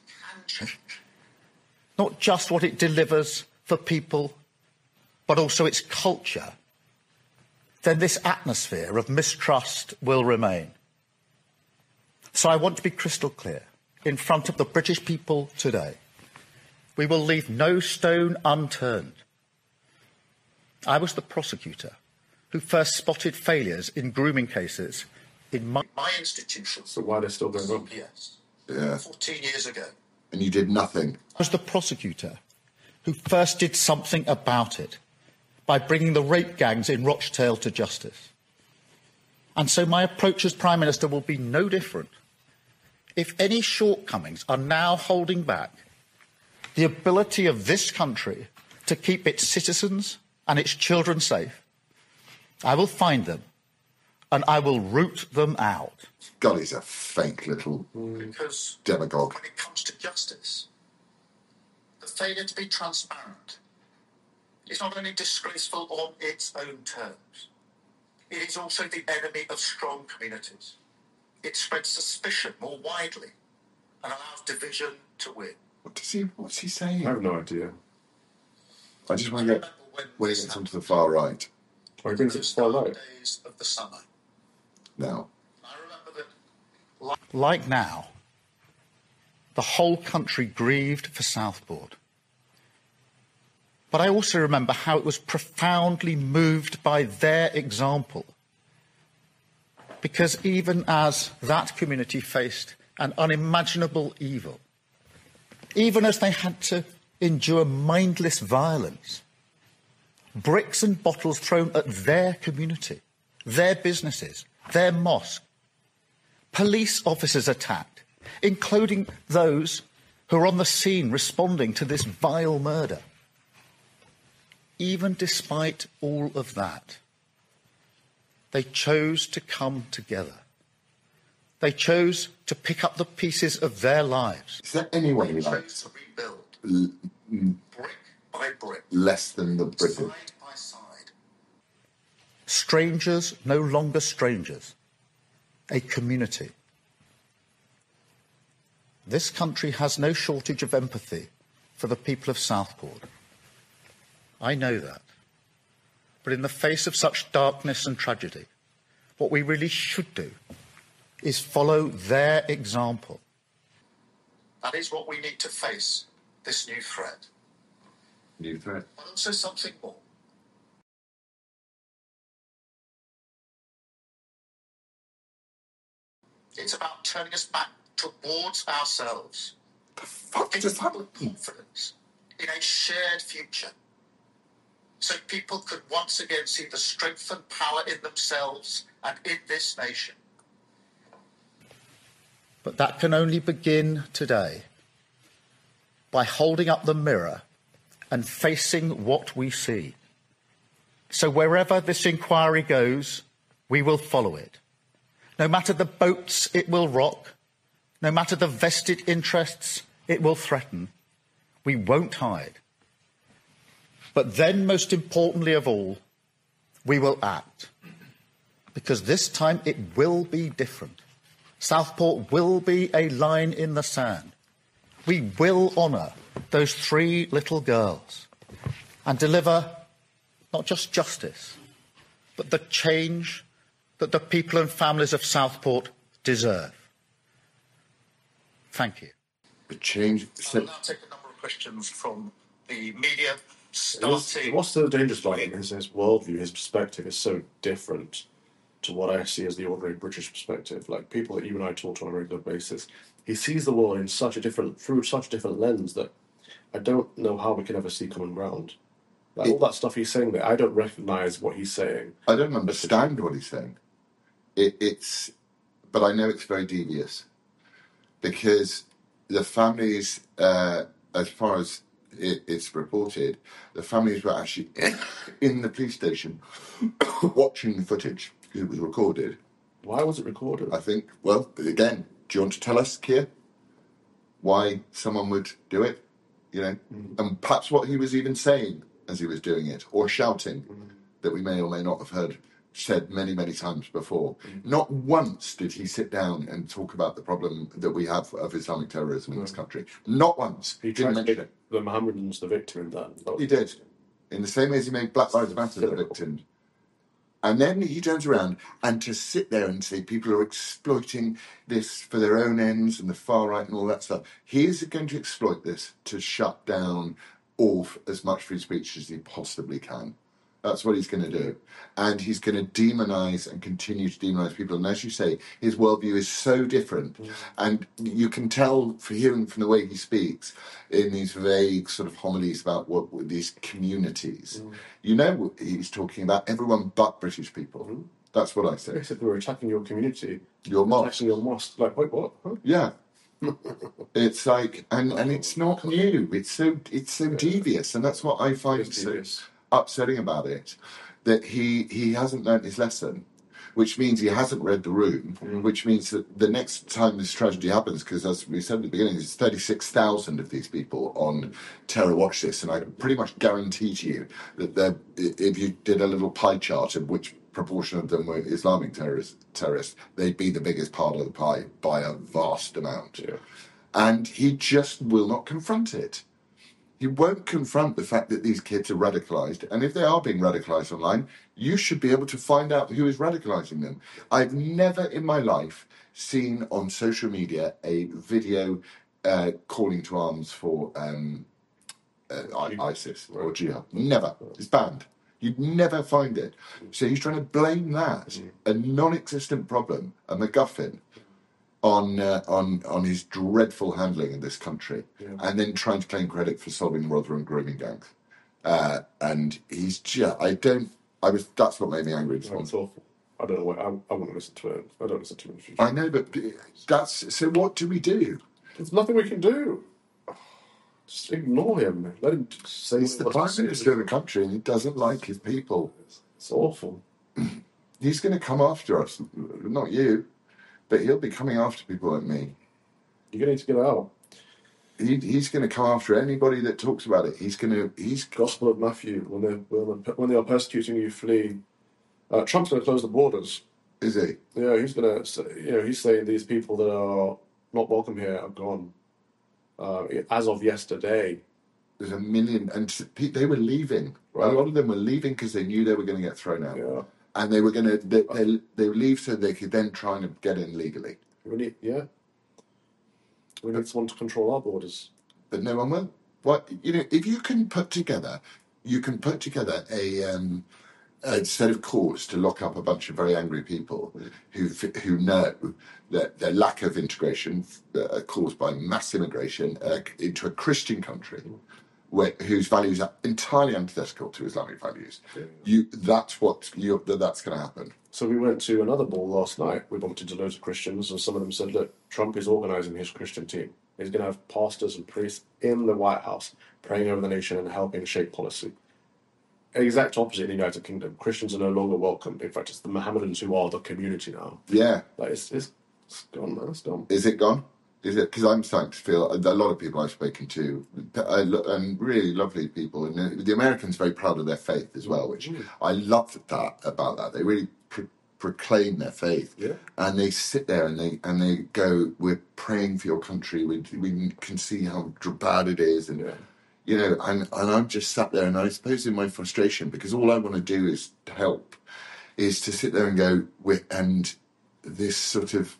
Not just what it delivers for people, but also its culture. Then this atmosphere of mistrust will remain. So I want to be crystal clear in front of the British people today. We will leave no stone unturned. I was the prosecutor who first spotted failures in grooming cases in my institution. So why are they still going on? Yes. Yeah. 14 years ago. And you did nothing. I was the prosecutor who first did something about it by bringing the rape gangs in Rochdale to justice. And so my approach as Prime Minister will be no different. If any shortcomings are now holding back the ability of this country to keep its citizens and its children safe, I will find them and I will root them out. God, he's a fake little Because demagogue. when it comes to justice, the failure to be transparent is not only disgraceful on its own terms, it is also the enemy of strong communities. It spreads suspicion more widely and allows division to win. What's he saying? I have no idea. I just want to get when he gets onto the far right. Or he brings it to far right. Days of the summer. Now. I remember that, like now, the whole country grieved for Southport. But I also remember how it was profoundly moved by their example. Because even as that community faced an unimaginable evil, even as they had to endure mindless violence, bricks and bottles thrown at their community, their businesses, their mosque, police officers attacked, including those who were on the scene responding to this vile murder. Even despite all of that, they chose to come together. They chose to pick up the pieces of their lives. Is there any way like to rebuild, brick by brick, less than the British? side by side. Strangers no longer strangers. A community. This country has no shortage of empathy for the people of Southport. I know that. But in the face of such darkness and tragedy, what we really should do is follow their example. That is what we need to face, this new threat. New threat. But also something more. It's about turning us back towards ourselves. The fuck just happened? Confidence in a shared future. So people could once again see the strength and power in themselves and in this nation. But that can only begin today by holding up the mirror and facing what we see. So wherever this inquiry goes, we will follow it. No matter the boats it will rock, no matter the vested interests it will threaten, we won't hide. But then, most importantly of all, we will act. Because this time it will be different. Southport will be a line in the sand. We will honour those 3 little girls and deliver not just justice, but the change that the people and families of Southport deserve. Thank you. The change. I'll now take a number of questions from the media. What's the dangerous about him? His worldview, his perspective is so different to what I see as the ordinary British perspective. Like people that you and I talk to on a regular basis, he sees the world in through such a different lens that I don't know how we can ever see common ground. Like all that stuff he's saying there, I don't recognise what he's saying. I don't understand what he's saying. But I know it's very devious because the families, as far as it's reported, the families were actually in the police station watching the footage because it was recorded. Why was it recorded? I think, well, again, do you want to tell us, Keir, why someone would do it? You know, and perhaps what he was even saying as he was doing it, or shouting, that we may or may not have heard said many, many times before. Not once did he sit down and talk about the problem that we have of Islamic terrorism in this country. Not once. He tried to make the Mohammedans the victim in that. He did. In the same way as he made Black Lives Matter the victim. And then he turns around and to sit there and say people are exploiting this for their own ends and the far right and all that stuff. He is going to exploit this to shut down as much free speech as he possibly can. That's what he's going to do. And he's going to demonize and continue to demonize people. And as you say, his worldview is so different. And you can tell, for hearing from the way he speaks, in these vague sort of homilies about what these communities. You know, he's talking about everyone but British people. That's what I say. He said we were attacking your community. Your mosque. Attacking your mosque. Like, wait, what? Huh? Yeah. It's like, and it's not new. It's so devious, and that's what I find so upsetting about it. That he hasn't learnt his lesson, which means he hasn't read the room, which means that the next time this tragedy happens, because as we said at the beginning, there's 36,000 of these people on terror watch list, and I pretty much guarantee to you that if you did a little pie chart of which proportion of them were Islamic terrorists, they'd be the biggest part of the pie by a vast amount. Yeah. And he just will not confront it. He won't confront the fact that these kids are radicalised. And if they are being radicalised online, you should be able to find out who is radicalising them. I've never in my life seen on social media a video calling to arms for ISIS or jihad. Never. It's banned. You'd never find it. So he's trying to blame that, a non-existent problem, a MacGuffin, on his dreadful handling of this country, and then trying to claim credit for solving the Rotherham grooming gangs. And he's just, that's what made me angry. It's awful. I don't know what, I want to listen to it. I don't listen to it in the future. I know, but so what do we do? There's nothing we can do. Just ignore him, man. Let him say He's the Prime Minister of the country and he doesn't like his people. It's awful. He's going to come after us. Not you, but he'll be coming after people like me. You're going to get out. He's going to come after anybody that talks about it. He's Gospel of Matthew. When they are persecuting you, flee. Trump's going to close the borders. Is he? Yeah, he's going to. He's saying these people that are not welcome here are gone. As of yesterday, there's 1 million, and they were leaving. Right. A lot of them were leaving because they knew they were going to get thrown out, and they were going to they would leave so they could then try and get in legally. We need someone to control our borders, but no one will. What if you can put together a set of courts to lock up a bunch of very angry people who know that their lack of integration caused by mass immigration into a Christian country whose values are entirely antithetical to Islamic values. That's going to happen. So we went to another ball last night. We bumped into loads of Christians, and some of them said, look, Trump is organising his Christian team. He's going to have pastors and priests in the White House praying over the nation and helping shape policy. Exact opposite in the United Kingdom. Christians are no longer welcome. In fact, it's the Mohammedans who are the community now. Yeah. Like it's gone, man. It's gone. Is it gone? Is it? Because I'm starting to feel a lot of people I've spoken to, and really lovely people, and the Americans are very proud of their faith as well, which I loved about that. They really proclaim their faith, and they sit there and they go, "We're praying for your country. We can see how bad it is," and. And I'm just sat there, and I suppose in my frustration, because all I want to do is to help, is to sit there and go, and this sort of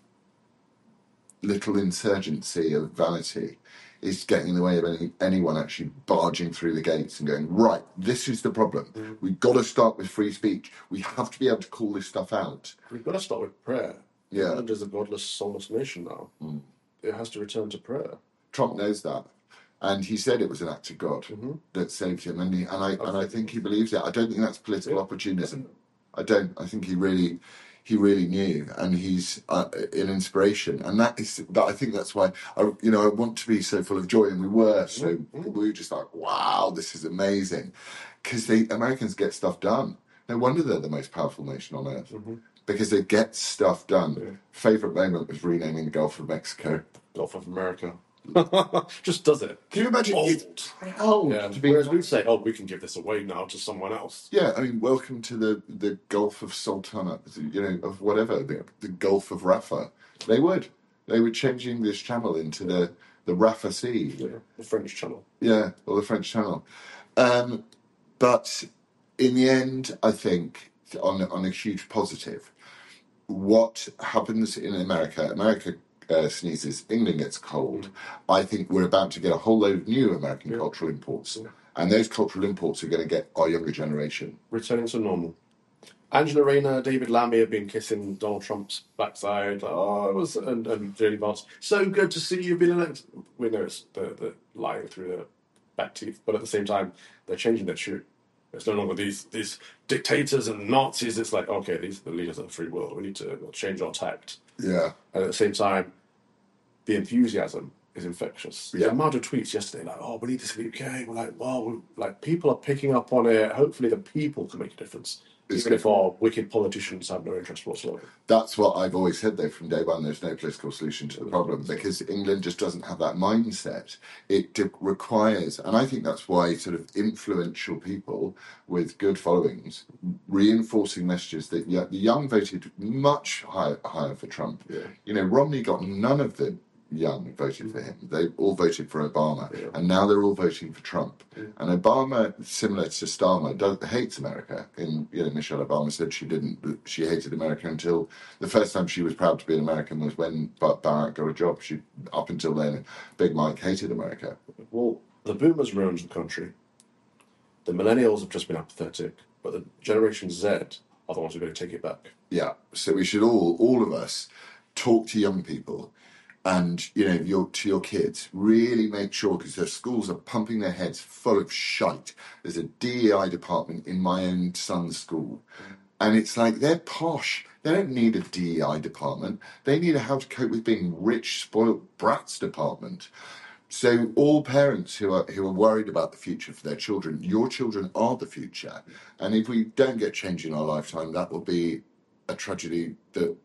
little insurgency of vanity is getting in the way of anyone actually barging through the gates and going, right, this is the problem. We've got to start with free speech. We have to be able to call this stuff out. We've got to start with prayer. Yeah. Ireland is a godless, soulless nation now. It has to return to prayer. Trump knows that. And he said it was an act of God that saved him, and I think he believes it. I don't think that's political opportunism. I don't. I think he really knew, and he's an inspiration. And I think that's why I want to be so full of joy, and we were just like, wow, this is amazing, because the Americans get stuff done. No wonder they're the most powerful nation on earth, because they get stuff done. Yeah. Favorite moment was renaming the Gulf of Mexico Gulf of America. Just does it. Can you imagine? It's proud to be. Whereas we'd say, we can give this away now to someone else. Yeah, I mean, welcome to the Gulf of Sultanate, of whatever, the Gulf of Rafah. They were changing this channel into the Rafah Sea. Yeah, the French Channel. Yeah, or the French Channel. But in the end, I think, on a huge positive, what happens in America sneezes, England gets cold. I think we're about to get a whole load of new American cultural imports. And those cultural imports are going to get our younger generation. Returning to normal. Angela Rayner, David Lammy have been kissing Donald Trump's backside. Oh, it was, and JD Vance. So good to see you being elected. We know it's the lying through the back teeth, but at the same time, they're changing their tune. It's no longer these dictators and Nazis. It's like, okay, these are the leaders of the free world. We need to change our tact. Yeah. And at the same time, the enthusiasm is infectious. Yeah. The amount of tweets yesterday, like, oh, we need this in the UK. We're like, wow, like people are picking up on it. Hopefully, the people can make a difference. Even if our wicked politicians have no interest whatsoever. That's what I've always said, though, from day one. There's no political solution to the problem because England just doesn't have that mindset. It requires, and I think that's why sort of influential people with good followings reinforcing messages that the young voted much higher for Trump. Yeah. You know, Romney got none of the young voted for him. They all voted for Obama, Yeah. and now they're all voting for Trump. Yeah. And Obama, similar to Starmer, hates America. Michelle Obama said she hated America until the first time she was proud to be an American was when Barack got a job. Up until then, Big Mike hated America. Well, the boomers ruined the country. The millennials have just been apathetic, but the Generation Z are the ones who are going to take it back. Yeah, so we should all of us talk to young people. And, to your kids, really make sure, because their schools are pumping their heads full of shite. There's a DEI department in my own son's school. And it's like, they're posh. They don't need a DEI department. They need a how to cope with being rich, spoiled brats department. So all parents who are worried about the future for their children, your children are the future. And if we don't get change in our lifetime, that will be a tragedy that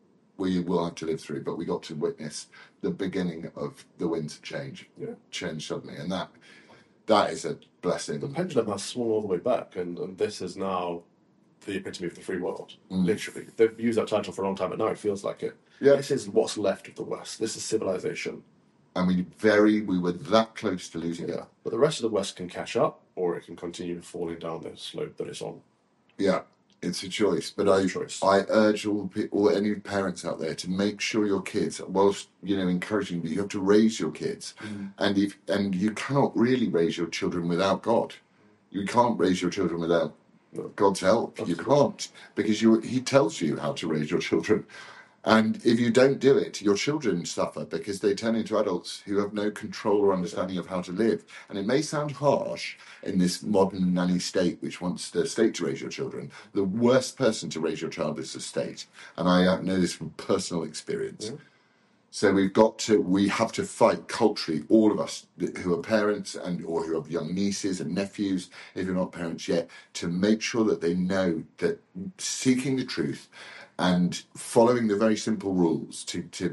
we will have to live through, but we got to witness the beginning of the winds of change. Yeah. Change suddenly, and that is a blessing. The pendulum has swung all the way back, and this is now the epitome of the free world. Literally, they've used that title for a long time, but now it feels like it. Yeah. This is what's left of the West. This is civilization, and we were that close to losing it. But the rest of the West can catch up, or it can continue falling down the slope that it's on. Yeah. It's a choice, but I urge any parents out there to make sure your kids, whilst encouraging, but you have to raise your kids, and you cannot really raise your children without God. You can't raise your children without God's help. Absolutely. You can't, because He tells you how to raise your children. And if you don't do it, your children suffer because they turn into adults who have no control or understanding of how to live. And it may sound harsh in this modern nanny state, which wants the state to raise your children. The worst person to raise your child is the state. And I know this from personal experience. Yeah. So we have to fight culturally, all of us who are parents or who have young nieces and nephews, if you're not parents yet, to make sure that they know that seeking the truth and following the very simple rules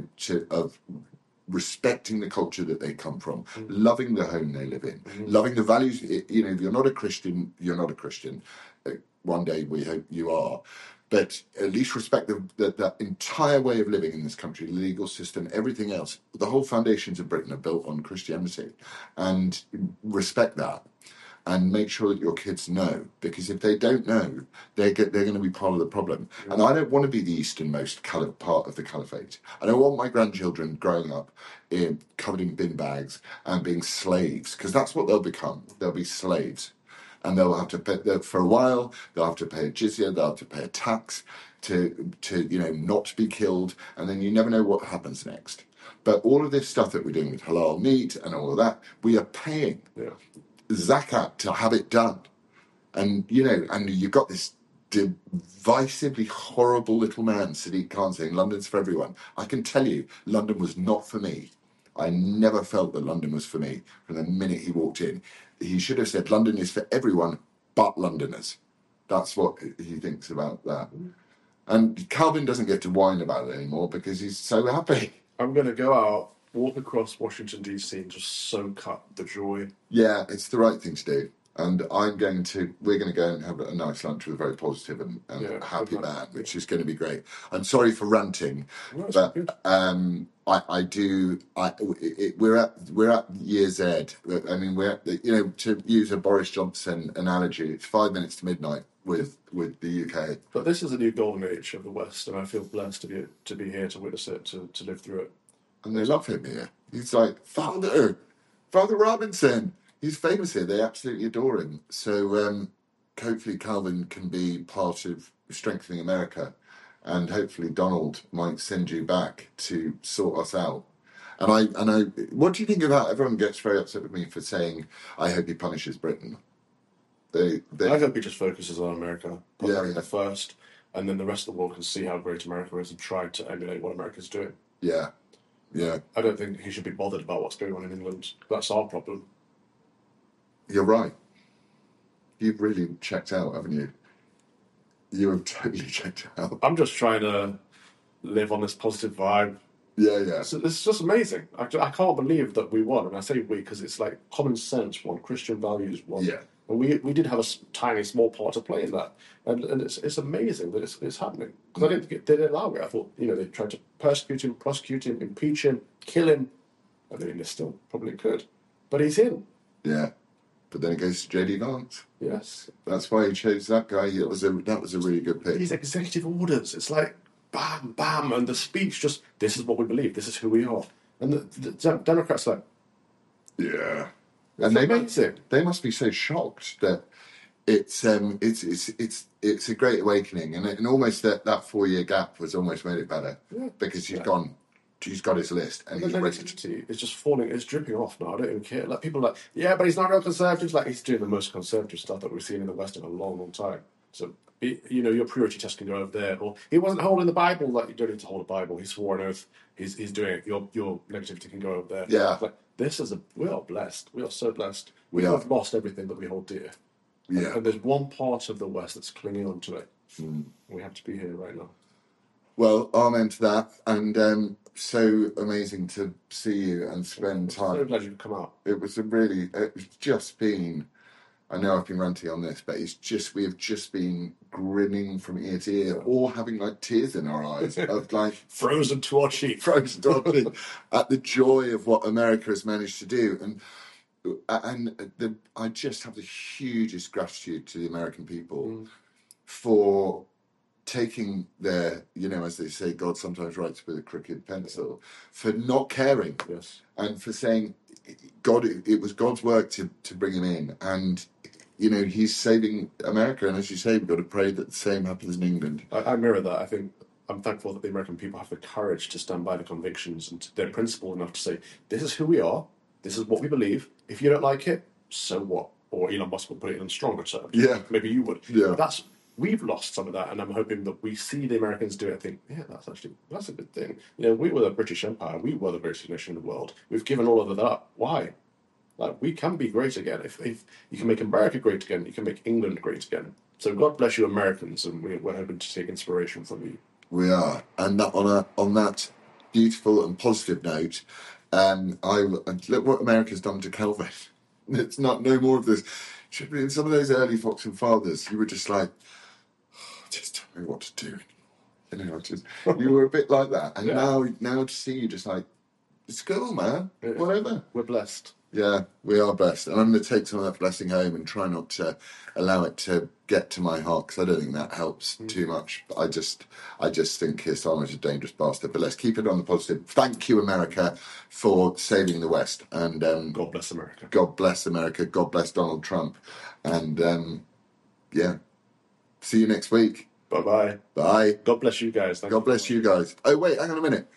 of respecting the culture that they come from, loving the home they live in, loving the values. If you're not a Christian, you're not a Christian. One day we hope you are. But at least respect the entire way of living in this country, the legal system, everything else. The whole foundations of Britain are built on Christianity. And respect that. And make sure that your kids know, because if they don't know, they're going to be part of the problem. Yeah. And I don't want to be the easternmost part of the caliphate. I don't want my grandchildren growing up covered in bin bags and being slaves, because that's what they'll become. They'll be slaves. And they'll have to pay, for a while, they'll have to pay a jizya, they'll have to pay a tax to not be killed, and then you never know what happens next. But all of this stuff that we're doing with halal meat and all of that, we are paying zakat to have it done. And you've got this divisively horrible little man, Sadiq Khan, saying London's for everyone. I can tell you, London was not for me. I never felt that London was for me from the minute he walked in. He should have said London is for everyone but Londoners. That's what he thinks about that. And Calvin doesn't get to whine about it anymore because he's so happy. I'm going to go out, walk across Washington, D.C. and just soak up the joy. Yeah, it's the right thing to do. And we're going to go and have a nice lunch with a very positive and happy man, which is going to be great. I'm sorry for ranting, but we're at year Z. I mean, to use a Boris Johnson analogy, it's 5 minutes to midnight with the UK. But this is a new golden age of the West, and I feel blessed to be here to witness it, to live through it. And they love him here. He's like, Father Robinson, He's famous here. They absolutely adore him. So hopefully Calvin can be part of strengthening America, and hopefully Donald might send you back to sort us out. And I, what do you think about? Everyone gets very upset with me for saying I hope he punishes Britain. I hope he just focuses on America. Put America first, and then the rest of the world can see how great America is and try to emulate what America's doing. Yeah. I don't think he should be bothered about what's going on in England. That's our problem. You're right. You've really checked out, haven't you? You have totally checked out. I'm just trying to live on this positive vibe. Yeah. So it's just amazing. I can't believe that we won. And I say we because it's like common sense won, Christian values won. Yeah. And we did have a tiny, small part to play in that. And it's amazing that it's happening. Because I didn't think they didn't allow it. I thought, they tried to persecute him, prosecute him, impeach him, kill him. I mean, they still probably could. But he's in. Yeah. But then it goes to JD Vance. Yes. That's why he chose that guy. That was a really good pick. These executive orders, it's like bam, bam, and the speech just, this is what we believe, this is who we are. And the Democrats are like, yeah. And they must be so shocked that it's a great awakening, and almost that 4-year gap was almost made it better because he's got his list and he's ready to. It's just falling, it's dripping off now. I don't even care. Like people are like, yeah, but he's not real conservative. Like he's doing the most conservative stuff that we've seen in the West in a long, long time. So your purity test can go over there. Or he wasn't holding the Bible. Like you don't need to hold a Bible. He swore an oath. He's doing it. Your negativity can go over there. Yeah. Like we are blessed. We are so blessed. We have lost everything that we hold dear. Yeah. And there's one part of the West that's clinging on to it. We have to be here right now. Well, amen to that. And so amazing to see you and spend time. So glad you could come out. It's just been, I know I've been ranting on this, but we have just been grinning from ear to ear or having like tears in our eyes of like frozen to our cheek at the joy of what America has managed to do. I just have the hugest gratitude to the American people for taking their, as they say, God sometimes writes with a crooked pencil, for not caring. Yes. And for saying, God, it was God's work to bring him in. And, he's saving America. And as you say, we've got to pray that the same happens in England. I mirror that. I think I'm thankful that the American people have the courage to stand by their convictions and they're principled enough to say, this is who we are. This is what we believe. If you don't like it, so what? Or Elon Musk will put it in stronger terms. Yeah. Maybe you would. Yeah. We've lost some of that, and I'm hoping that we see the Americans do it and think, yeah, that's a good thing. We were the British Empire. We were the greatest nation in the world. We've given all of that up. Why? Like, we can be great again. If you can make America great again, you can make England great again. So God bless you, Americans, and we're hoping to take inspiration from you. We are. And on that beautiful and positive note, look what America's done to Calvin. It's no more of this. In some of those early Fox and Fathers, you were just like, just tell me what to do. You were a bit like that. And now to see you just like, it's cool, man. Yeah. Whatever. We're blessed. Yeah, we are blessed. And I'm going to take some of that blessing home and try not to allow it to get to my heart, because I don't think that helps too much. But I just think Keir Starmer's a dangerous bastard. But let's keep it on the positive. Thank you, America, for saving the West. And God bless America. God bless America. God bless Donald Trump. And see you next week. Bye-bye. Bye. God bless you guys. God bless you guys. Oh, wait, hang on a minute.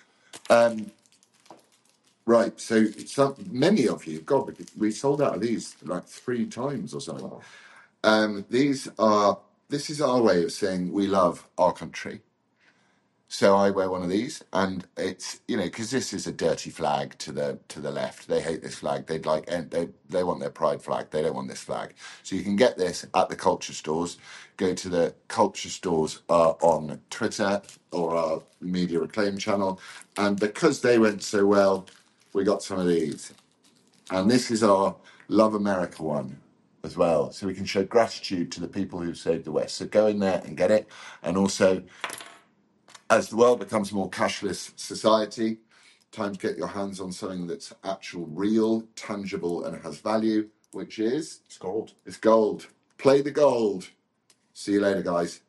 Right, so many of you, God, we sold out of these like 3 times or something. Wow. This is our way of saying we love our country. So I wear one of these, and it's, because this is a dirty flag to the left. They hate this flag. They want their pride flag. They don't want this flag. So you can get this at the culture stores. Go to the culture stores on Twitter or our Media Reclaim channel, and because they went so well, we got some of these. And this is our Love America one as well. So we can show gratitude to the people who saved the West. So go in there and get it. And also, as the world becomes a more cashless society, time to get your hands on something that's actual, real, tangible, and has value, which is... It's gold. It's gold. Play the gold. See you later, guys.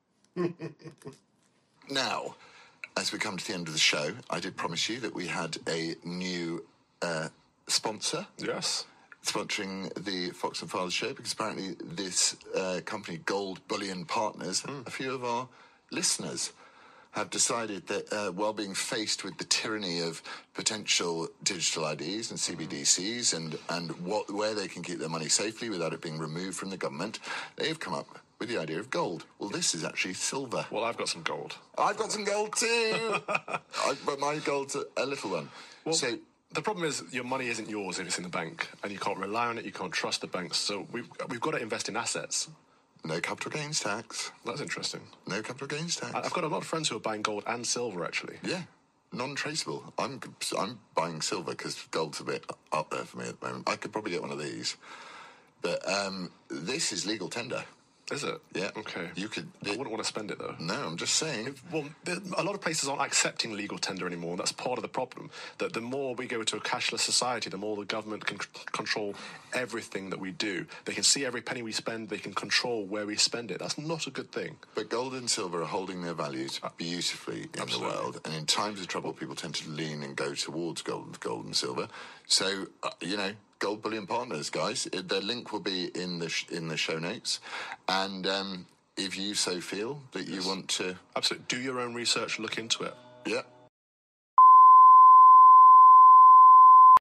Now, as we come to the end of the show, I did promise you that we had a new sponsor. Yes. sponsoring the Fox and Father show, because apparently this company, Gold Bullion Partners, a few of our listeners have decided that while being faced with the tyranny of potential digital IDs and CBDCs and where they can keep their money safely without it being removed from the government, they have come up with the idea of gold. Well, this is actually silver. Well, I've got some gold. I've got some gold too, but my gold's a little one. Well, so the problem is your money isn't yours if it's in the bank, and you can't rely on it. You can't trust the banks. So we've got to invest in assets. no capital gains tax. That's interesting. No capital gains tax. I've got a lot of friends who are buying gold and silver, actually. Yeah, non-traceable. I'm buying silver because gold's a bit up there for me at the moment. I could probably get one of these, but this is legal tender. Is it? Yeah. Okay. You could. I wouldn't want to spend it, though. No, I'm just saying. Well, a lot of places aren't accepting legal tender anymore, and that's part of the problem. That the more we go to a cashless society, the more the government can control everything that we do. They can see every penny we spend. They can control where we spend it. That's not a good thing. But gold and silver are holding their values beautifully in the world, and in times of trouble, people tend to lean and go towards gold and silver. So, Gold Bullion Partners, guys. Their link will be in the show notes, and if you so feel that you want to, Absolutely, do your own research, look into it. Yeah.